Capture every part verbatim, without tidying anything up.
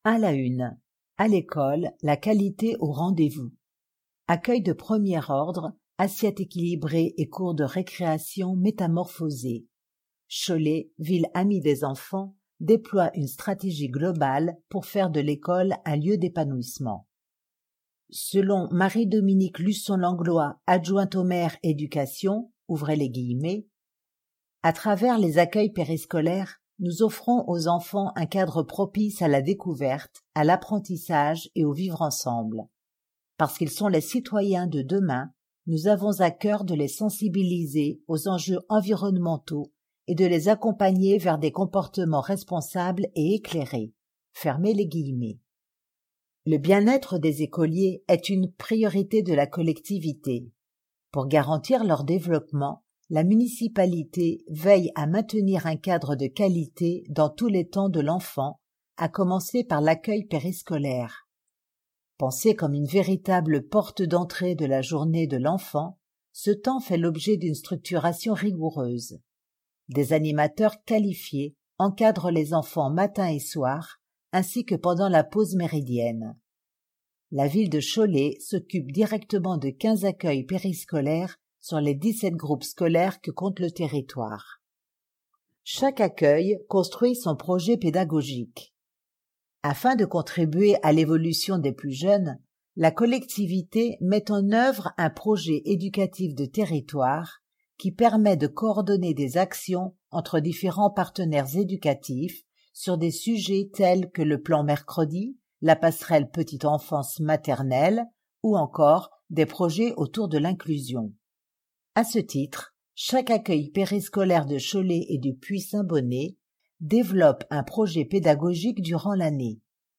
À la une. À l'école, la qualité au rendez-vous. Accueil de premier ordre, assiette équilibrée et cours de récréation métamorphosés. Cholet, ville amie des enfants, déploie une stratégie globale pour faire de l'école un lieu d'épanouissement. Selon Marie-Dominique Luçon-Langlois, adjointe au maire éducation, ouvrez les guillemets, à travers les accueils périscolaires, nous offrons aux enfants un cadre propice à la découverte, à l'apprentissage et au vivre ensemble. Parce qu'ils sont les citoyens de demain, nous avons à cœur de les sensibiliser aux enjeux environnementaux et de les accompagner vers des comportements responsables et éclairés. Fermez les guillemets. Le bien-être des écoliers est une priorité de la collectivité. Pour garantir leur développement, la municipalité veille à maintenir un cadre de qualité dans tous les temps de l'enfant, à commencer par l'accueil périscolaire. Pensé comme une véritable porte d'entrée de la journée de l'enfant, ce temps fait l'objet d'une structuration rigoureuse. Des animateurs qualifiés encadrent les enfants matin et soir, ainsi que pendant la pause méridienne. La ville de Cholet s'occupe directement de quinze accueils périscolaires sur les dix-sept groupes scolaires que compte le territoire. Chaque accueil construit son projet pédagogique. Afin de contribuer à l'évolution des plus jeunes, la collectivité met en œuvre un projet éducatif de territoire qui permet de coordonner des actions entre différents partenaires éducatifs sur des sujets tels que le plan mercredi, la passerelle petite enfance maternelle ou encore des projets autour de l'inclusion. À ce titre, chaque accueil périscolaire de Cholet et du Puy-Saint-Bonnet développe un projet pédagogique durant l'année.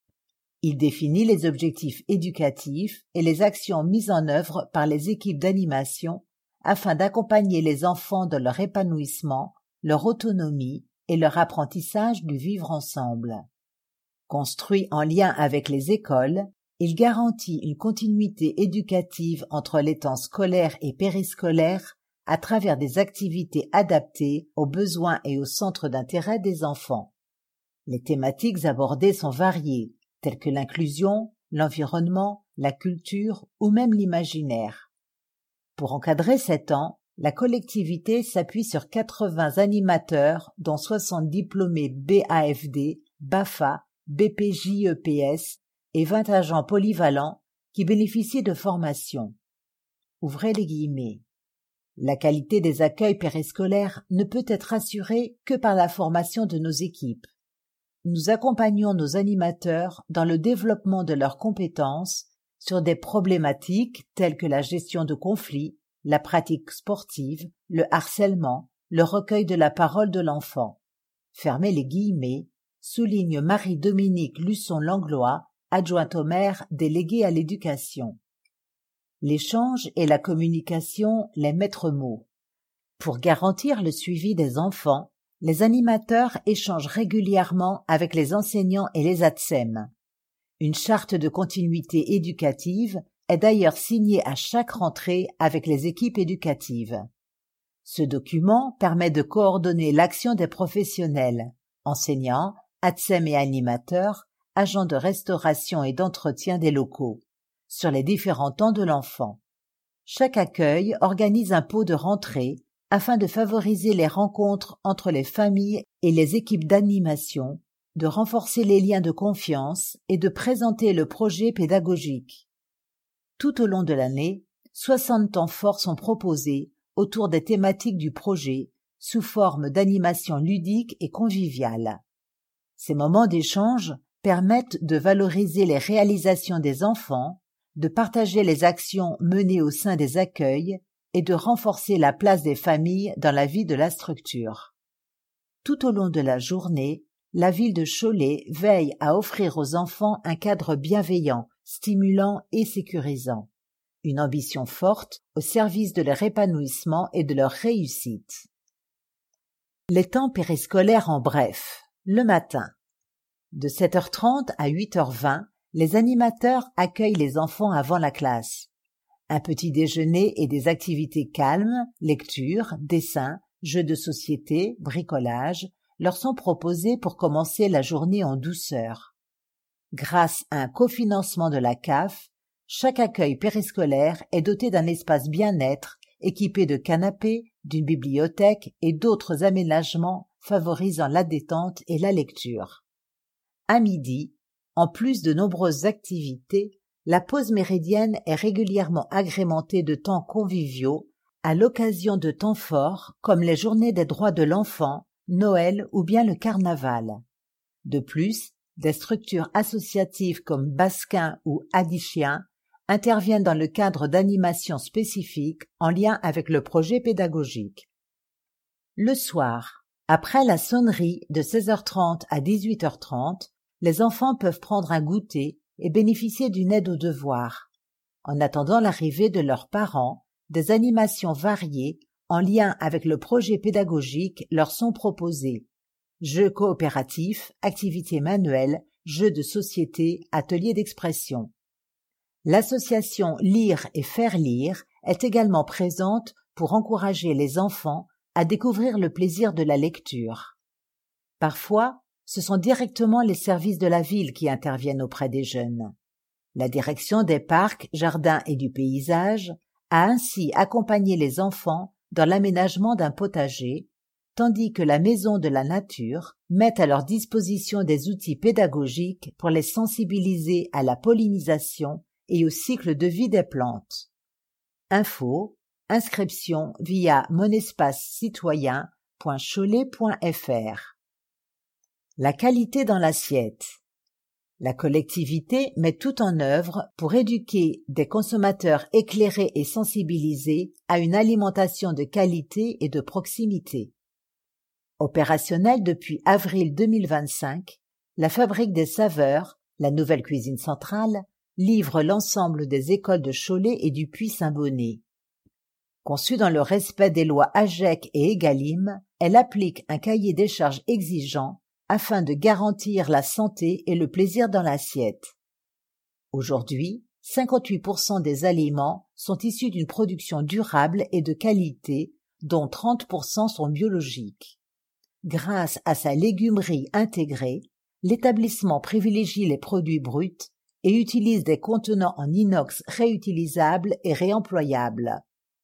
Il définit les objectifs éducatifs et les actions mises en œuvre par les équipes d'animation afin d'accompagner les enfants dans leur épanouissement, leur autonomie et leur apprentissage du vivre ensemble. Construit en lien avec les écoles, il garantit une continuité éducative entre les temps scolaires et périscolaires à travers des activités adaptées aux besoins et aux centres d'intérêt des enfants. Les thématiques abordées sont variées, telles que l'inclusion, l'environnement, la culture ou même l'imaginaire. Pour encadrer ces temps, la collectivité s'appuie sur quatre-vingts animateurs, dont soixante diplômés B A F D, B A F A, B P J E P S et vingt agents polyvalents qui bénéficient de formations. Ouvrez les guillemets. La qualité des accueils périscolaires ne peut être assurée que par la formation de nos équipes. Nous accompagnons nos animateurs dans le développement de leurs compétences sur des problématiques telles que la gestion de conflits, la pratique sportive, le harcèlement, le recueil de la parole de l'enfant. Fermez les guillemets, souligne Marie-Dominique Luçon-Langlois, adjointe au maire déléguée à l'éducation. L'échange et la communication, les maîtres mots. Pour garantir le suivi des enfants, les animateurs échangent régulièrement avec les enseignants et les A T S E M. Une charte de continuité éducative est d'ailleurs signée à chaque rentrée avec les équipes éducatives. Ce document permet de coordonner l'action des professionnels, enseignants, A T S E M et animateurs, agents de restauration et d'entretien des locaux, sur les différents temps de l'enfant. Chaque accueil organise un pot de rentrée afin de favoriser les rencontres entre les familles et les équipes d'animation, de renforcer les liens de confiance et de présenter le projet pédagogique. Tout au long de l'année, soixante temps forts sont proposés autour des thématiques du projet sous forme d'animation ludique et conviviale. Ces moments d'échange permettent de valoriser les réalisations des enfants, de partager les actions menées au sein des accueils et de renforcer la place des familles dans la vie de la structure. Tout au long de la journée, la ville de Cholet veille à offrir aux enfants un cadre bienveillant, stimulant et sécurisant. Une ambition forte au service de leur épanouissement et de leur réussite. Les temps périscolaires en bref. Le matin. De sept heures trente à huit heures vingt, les animateurs accueillent les enfants avant la classe. Un petit déjeuner et des activités calmes, lecture, dessin, jeux de société, bricolage, leur sont proposés pour commencer la journée en douceur. Grâce à un cofinancement de la C A F, chaque accueil périscolaire est doté d'un espace bien-être équipé de canapés, d'une bibliothèque et d'autres aménagements favorisant la détente et la lecture. À midi, en plus de nombreuses activités, la pause méridienne est régulièrement agrémentée de temps conviviaux à l'occasion de temps forts comme les journées des droits de l'enfant, Noël ou bien le carnaval. De plus, des structures associatives comme Basquin ou Addichien interviennent dans le cadre d'animations spécifiques en lien avec le projet pédagogique. Le soir, après la sonnerie de seize heures trente à dix-huit heures trente, les enfants peuvent prendre un goûter et bénéficier d'une aide aux devoirs. En attendant l'arrivée de leurs parents, des animations variées en lien avec le projet pédagogique leur sont proposées. Jeux coopératifs, activités manuelles, jeux de société, ateliers d'expression. L'association Lire et faire lire est également présente pour encourager les enfants à découvrir le plaisir de la lecture. Parfois, ce sont directement les services de la ville qui interviennent auprès des jeunes. La direction des parcs, jardins et du paysage a ainsi accompagné les enfants dans l'aménagement d'un potager, tandis que la Maison de la Nature met à leur disposition des outils pédagogiques pour les sensibiliser à la pollinisation et au cycle de vie des plantes. Info, inscription via monespace-citoyen point cholet point f r. La qualité dans l'assiette. La collectivité met tout en œuvre pour éduquer des consommateurs éclairés et sensibilisés à une alimentation de qualité et de proximité. Opérationnelle depuis avril deux mille vingt-cinq, la Fabrique des Saveurs, la nouvelle cuisine centrale, livre l'ensemble des écoles de Cholet et du Puy-Saint-Bonnet. Conçue dans le respect des lois AGEC et EGalim, elle applique un cahier des charges exigeant afin de garantir la santé et le plaisir dans l'assiette. Aujourd'hui, cinquante-huit pour cent des aliments sont issus d'une production durable et de qualité, dont trente pour cent sont biologiques. Grâce à sa légumerie intégrée, l'établissement privilégie les produits bruts et utilise des contenants en inox réutilisables et réemployables.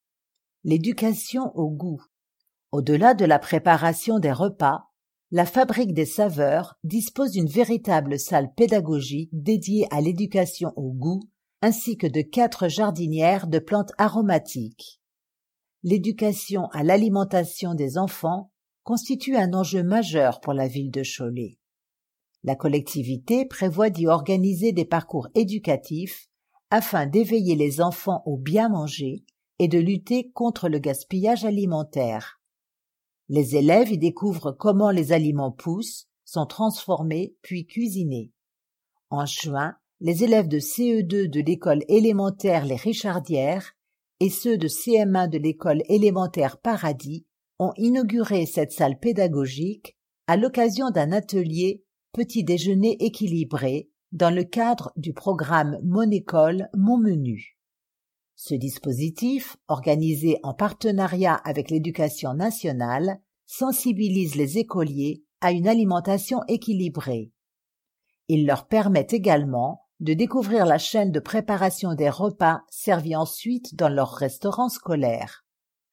L'éducation au goût. Au-delà de la préparation des repas, la Fabrique des Saveurs dispose d'une véritable salle pédagogique dédiée à l'éducation au goût, ainsi que de quatre jardinières de plantes aromatiques. L'éducation à l'alimentation des enfants constitue un enjeu majeur pour la ville de Cholet. La collectivité prévoit d'y organiser des parcours éducatifs afin d'éveiller les enfants au bien manger et de lutter contre le gaspillage alimentaire. Les élèves y découvrent comment les aliments poussent, sont transformés puis cuisinés. En juin, les élèves de C E deux de l'école élémentaire Les Richardières et ceux de C M un de l'école élémentaire Paradis ont inauguré cette salle pédagogique à l'occasion d'un atelier petit déjeuner équilibré dans le cadre du programme Mon école, mon menu. Ce dispositif, organisé en partenariat avec l'Éducation nationale, sensibilise les écoliers à une alimentation équilibrée. Il leur permet également de découvrir la chaîne de préparation des repas servis ensuite dans leur restaurant scolaire.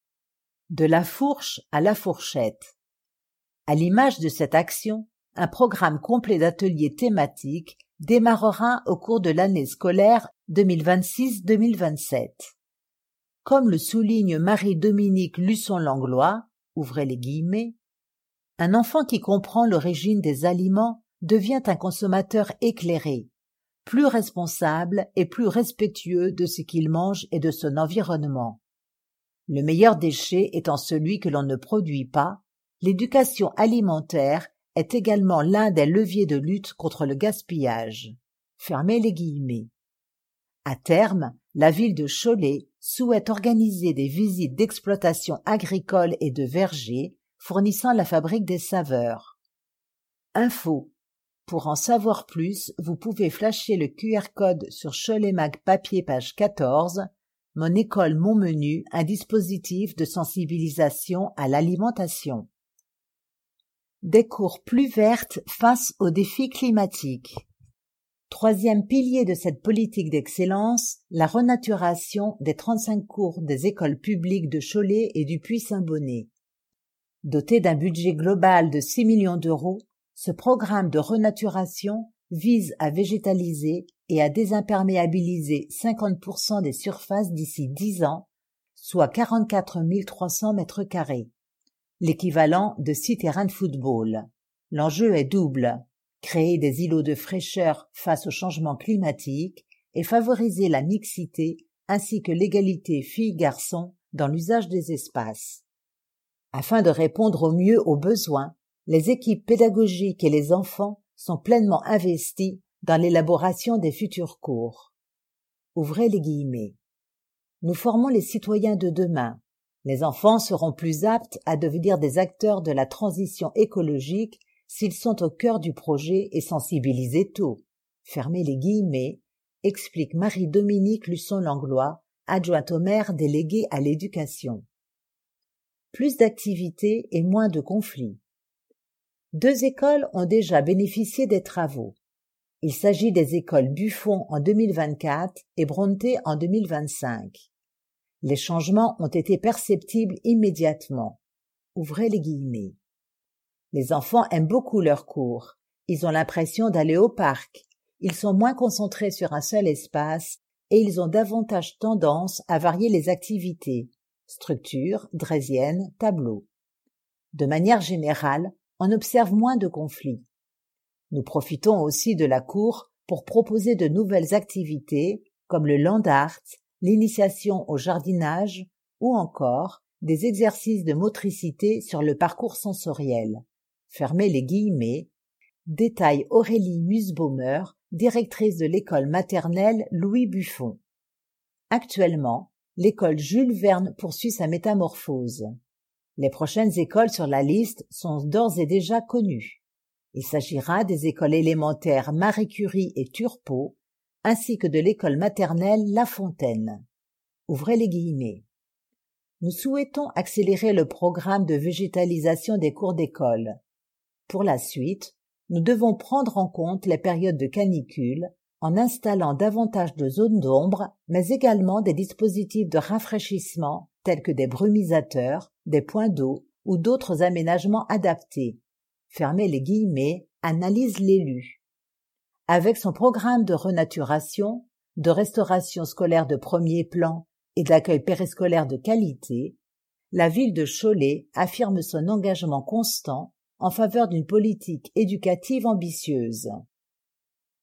De la fourche à la fourchette. À l'image de cette action, un programme complet d'ateliers thématiques démarrera au cours de l'année scolaire deux mille vingt-six deux mille vingt-sept. Comme le souligne Marie-Dominique Luçon-Langlois, ouvrez les guillemets, un enfant qui comprend l'origine des aliments devient un consommateur éclairé, plus responsable et plus respectueux de ce qu'il mange et de son environnement. Le meilleur déchet étant celui que l'on ne produit pas, l'éducation alimentaire est également l'un des leviers de lutte contre le gaspillage. Fermez les guillemets. À terme, la ville de Cholet souhaite organiser des visites d'exploitation agricole et de vergers fournissant la Fabrique des Saveurs. Info. Pour en savoir plus, vous pouvez flasher le Q R code sur Cholet Mag Papier page quatorze, Mon école, mon menu, un dispositif de sensibilisation à l'alimentation. Des cours plus vertes face aux défis climatiques. Troisième pilier de cette politique d'excellence, la renaturation des trente-cinq cours des écoles publiques de Cholet et du Puy-Saint-Bonnet. Doté d'un budget global de six millions d'euros, ce programme de renaturation vise à végétaliser et à désimperméabiliser cinquante pour cent des surfaces d'ici dix ans, soit quarante-quatre mille trois cents mètres carrés, l'équivalent de six terrains de football. L'enjeu est double. Créer des îlots de fraîcheur face au changement climatique et favoriser la mixité ainsi que l'égalité filles-garçons dans l'usage des espaces. Afin de répondre au mieux aux besoins, les équipes pédagogiques et les enfants sont pleinement investis dans l'élaboration des futurs cours. Ouvrez les guillemets. Nous formons les citoyens de demain. Les enfants seront plus aptes à devenir des acteurs de la transition écologique s'ils sont au cœur du projet et sensibilisés tôt. Fermez les guillemets, explique Marie-Dominique Luçon-Langlois, adjointe au maire déléguée à l'éducation. Plus d'activités et moins de conflits. Deux écoles ont déjà bénéficié des travaux. Il s'agit des écoles Buffon en deux mille vingt-quatre et Brontë en deux mille vingt-cinq. Les changements ont été perceptibles immédiatement. Ouvrez les guillemets. Les enfants aiment beaucoup leurs cours. Ils ont l'impression d'aller au parc. Ils sont moins concentrés sur un seul espace et ils ont davantage tendance à varier les activités. Structure, draisienne, tableau. De manière générale, on observe moins de conflits. Nous profitons aussi de la cour pour proposer de nouvelles activités comme le land art, l'initiation au jardinage ou encore des exercices de motricité sur le parcours sensoriel. Fermez les guillemets, détaille Aurélie Musbaumer, directrice de l'école maternelle Louis Buffon. Actuellement, l'école Jules Verne poursuit sa métamorphose. Les prochaines écoles sur la liste sont d'ores et déjà connues. Il s'agira des écoles élémentaires Marie Curie et Turpot, ainsi que de l'école maternelle La Fontaine. Ouvrez les guillemets. Nous souhaitons accélérer le programme de végétalisation des cours d'école. Pour la suite, nous devons prendre en compte les périodes de canicule en installant davantage de zones d'ombre, mais également des dispositifs de rafraîchissement tels que des brumisateurs, des points d'eau ou d'autres aménagements adaptés. Fermez les guillemets, analyse l'élu. Avec son programme de renaturation, de restauration scolaire de premier plan et d'accueil périscolaire de qualité, la ville de Cholet affirme son engagement constant en faveur d'une politique éducative ambitieuse.